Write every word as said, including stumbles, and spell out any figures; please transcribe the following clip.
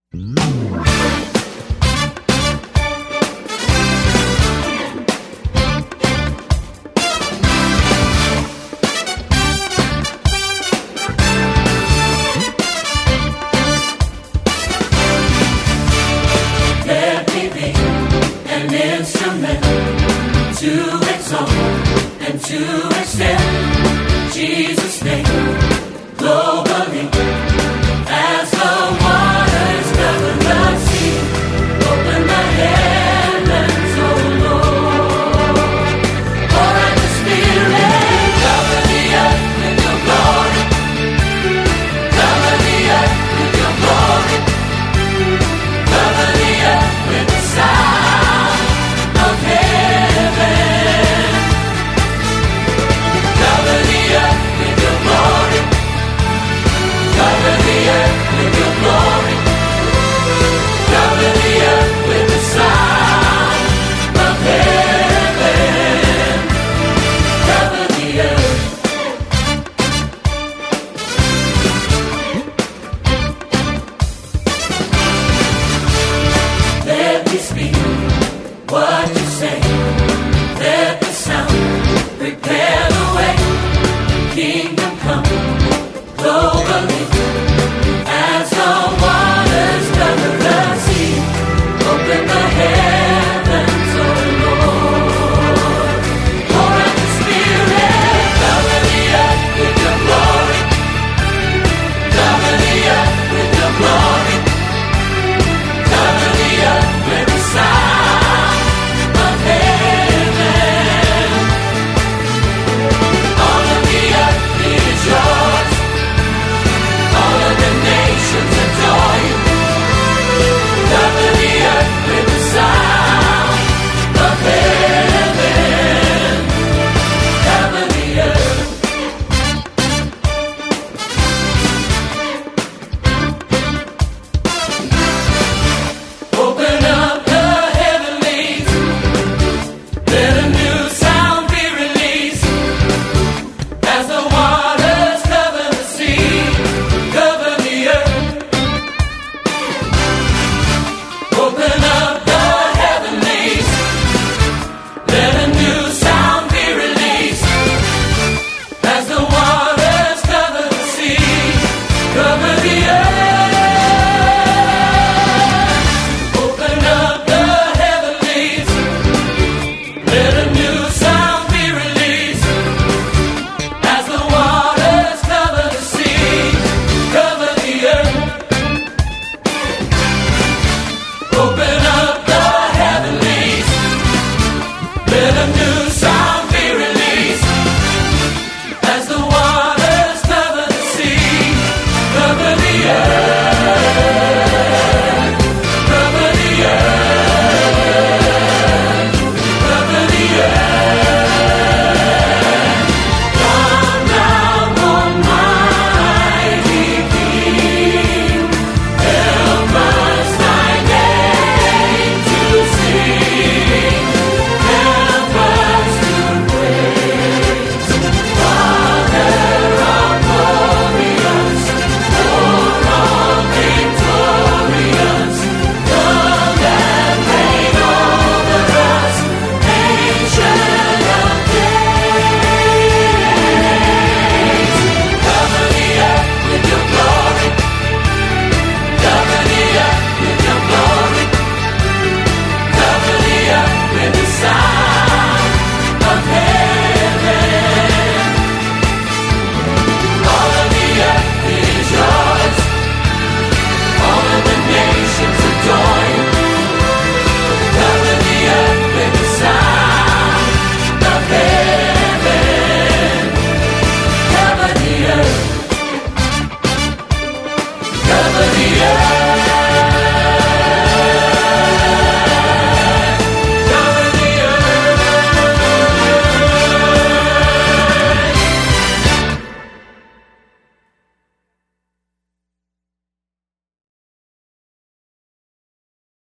Let me be an instrument to exalt and to extend Jesus' name globally. As the waters cover the sea, open the heavens, oh Lord. Pour out the Spirit, cover the earth with your glory. Cover the earth with your glory. Cover the earth with the sound of heaven. Cover the earth with your glory. Cover the earth with your glory. Cover the earth with the sound of heaven. Cover the earth. Let me speak